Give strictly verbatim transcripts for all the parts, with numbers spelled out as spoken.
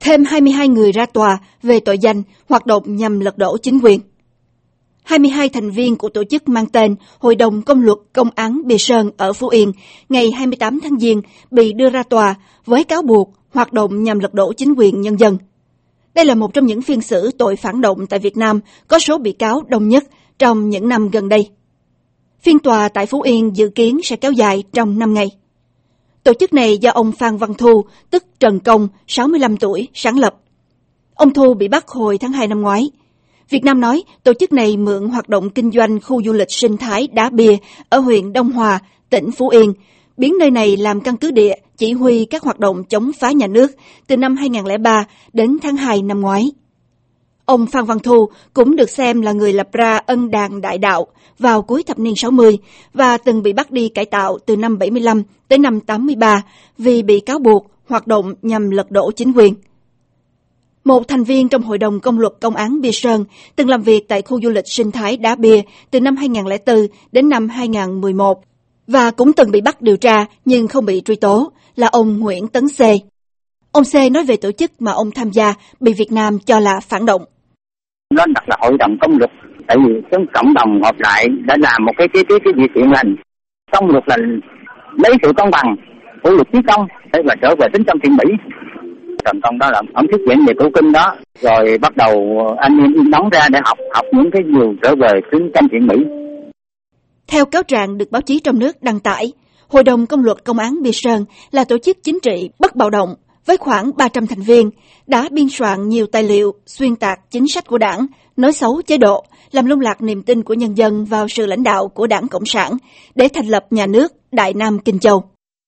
Thêm hai mươi hai người ra tòa về tội danh hoạt động nhằm lật đổ chính quyền. hai mươi hai thành viên của tổ chức mang tên Hội đồng Công luật Công án Biệt Sơn ở Phú Yên ngày hai mươi tám tháng Giêng bị đưa ra tòa với cáo buộc hoạt động nhằm lật đổ chính quyền nhân dân. Đây là một trong những phiên xử tội phản động tại Việt Nam có số bị cáo đông nhất trong những năm gần đây. Phiên tòa tại Phú Yên dự kiến sẽ kéo dài trong năm ngày. Tổ chức này do ông Phan Văn Thu, tức Trần Công, sáu mươi lăm tuổi, sáng lập. Ông Thu bị bắt hồi tháng hai năm ngoái. Việt Nam nói tổ chức này mượn hoạt động kinh doanh khu du lịch sinh thái Đá Bìa ở huyện Đông Hòa, tỉnh Phú Yên, biến nơi này làm căn cứ địa chỉ huy các hoạt động chống phá nhà nước từ năm hai không không ba đến tháng hai năm ngoái. Ông Phan Văn Thu cũng được xem là người lập ra Ân Đàn Đại Đạo vào cuối thập niên sáu mươi và từng bị bắt đi cải tạo từ năm bảy mươi lăm tới năm tám mươi ba vì bị cáo buộc hoạt động nhằm lật đổ chính quyền. Một thành viên trong Hội đồng Công luật Công án Biệt Sơn từng làm việc tại khu du lịch sinh thái Đá Bìa từ năm hai không không bốn đến năm hai không một một và cũng từng bị bắt điều tra nhưng không bị truy tố là ông Nguyễn Tấn C. Ông C nói về tổ chức mà ông tham gia bị Việt Nam cho là phản động. Nó đặt là Hội đồng Công luật, tại vì cái cộng đồng họp lại đã làm một cái cái cái cái việc thiện lành. Công luật là lấy sự công bằng của luật chí công để mà trở về tính trong thiện mỹ. Trần Công đó là ông thuyết giảng về cổ kinh đó, rồi bắt đầu anh em đóng ra để học học những cái điều trở về tính trong thiện mỹ. Theo cáo trạng được báo chí trong nước đăng tải, Hội đồng Công luật Công án Biệt Sơn là tổ chức chính trị bất bạo động với khoảng ba trăm thành viên, đã biên soạn nhiều tài liệu xuyên tạc chính sách của đảng, nói xấu chế độ, làm lung lạc niềm tin của nhân dân vào sự lãnh đạo của Đảng Cộng sản để thành lập nhà nước Đại Nam Kinh Châu.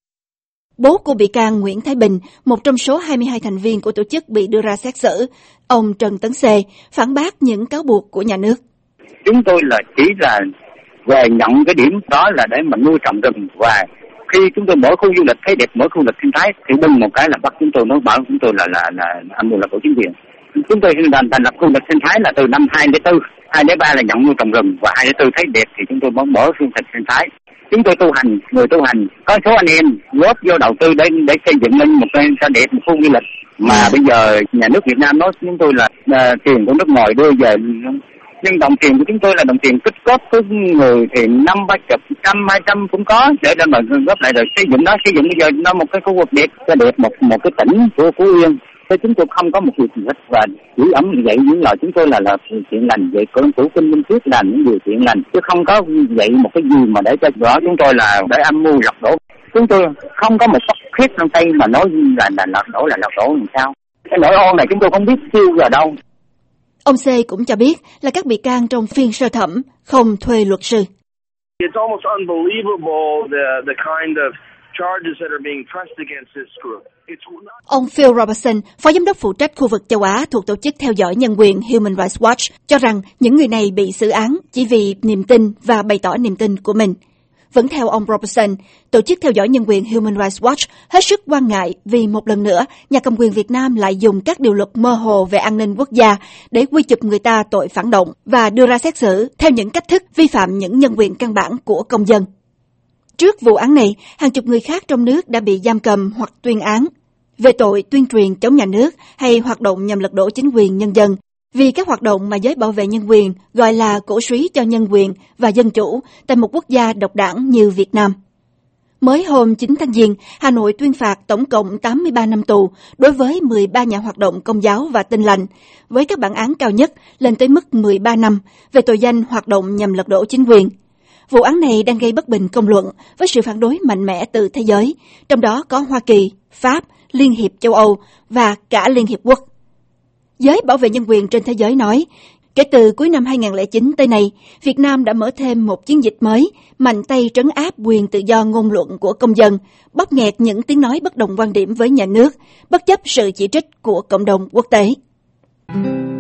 Bố của bị can Nguyễn Thái Bình, một trong số hai mươi hai thành viên của tổ chức bị đưa ra xét xử, ông Trần Tấn C, phản bác những cáo buộc của nhà nước. Chúng tôi là chỉ là về nhận cái điểm đó là để mà nuôi trồng rừng, và khi chúng tôi mở khu du lịch thấy đẹp, mở khu du lịch sinh thái thì bưng một cái là bắt chúng tôi, nó bảo chúng tôi là là là âm mưu là của chính quyền. Chúng tôi thành thành lập khu du lịch sinh thái là từ năm hai không không bốn, hai không không ba là nhận nuôi trồng rừng, và hai không không bốn thấy đẹp thì chúng tôi mới mở khu du lịch sinh thái. Chúng tôi tu hành, người tu hành, có số anh em góp vô đầu tư để để xây dựng lên một cái sao đẹp, một khu du lịch mà bây giờ nhà nước Việt Nam nói chúng tôi là uh, tiền của nước ngoài đưa về, nhưng đồng tiền của chúng tôi là đồng tiền tích góp của người thì năm ba chục, trăm, hai trăm cũng có để để mà góp lại rồi xây dựng đó, xây dựng bây giờ nó một cái khu vực đẹp, cho đẹp một một cái tỉnh của Phú Yên. Thế chúng tôi không có một việc gì hết, và chỉ ấm dạy những lời chúng tôi là là chuyện lành, vậy của chủ kinh minh thuyết làm những điều chuyện lành, chứ không có dạy một cái gì mà để cho rõ chúng tôi là để âm mưu lật đổ. Chúng tôi không có một phát khét trong tay mà nói là là lật đổ là lật đổ làm sao. Cái nỗi oan này chúng tôi không biết siêu ở đâu. Ông C cũng cho biết là các bị can trong phiên sơ thẩm không thuê luật sư. It's almost unbelievable the the kind of charges that are being pressed against this group. Ông Phil Robertson, phó giám đốc phụ trách khu vực châu Á thuộc tổ chức theo dõi nhân quyền Human Rights Watch, cho rằng những người này bị xử án chỉ vì niềm tin và bày tỏ niềm tin của mình. Vẫn theo ông Robertson, tổ chức theo dõi nhân quyền Human Rights Watch hết sức quan ngại vì một lần nữa nhà cầm quyền Việt Nam lại dùng các điều luật mơ hồ về an ninh quốc gia để quy chụp người ta tội phản động và đưa ra xét xử theo những cách thức vi phạm những nhân quyền căn bản của công dân. Trước vụ án này, hàng chục người khác trong nước đã bị giam cầm hoặc tuyên án về tội tuyên truyền chống nhà nước hay hoạt động nhằm lật đổ chính quyền nhân dân, vì các hoạt động mà giới bảo vệ nhân quyền gọi là cổ súy cho nhân quyền và dân chủ tại một quốc gia độc đảng như Việt Nam. Mới hôm chín tháng Giêng, Hà Nội tuyên phạt tổng cộng tám mươi ba năm tù đối với mười ba nhà hoạt động công giáo và Tin lành, với các bản án cao nhất lên tới mức mười ba năm về tội danh hoạt động nhằm lật đổ chính quyền. Vụ án này đang gây bất bình công luận với sự phản đối mạnh mẽ từ thế giới, trong đó có Hoa Kỳ, Pháp, Liên hiệp châu Âu và cả Liên hiệp quốc. Giới bảo vệ nhân quyền trên thế giới nói, kể từ cuối năm hai không không chín tới nay, Việt Nam đã mở thêm một chiến dịch mới, mạnh tay trấn áp quyền tự do ngôn luận của công dân, bóp nghẹt những tiếng nói bất đồng quan điểm với nhà nước, bất chấp sự chỉ trích của cộng đồng quốc tế.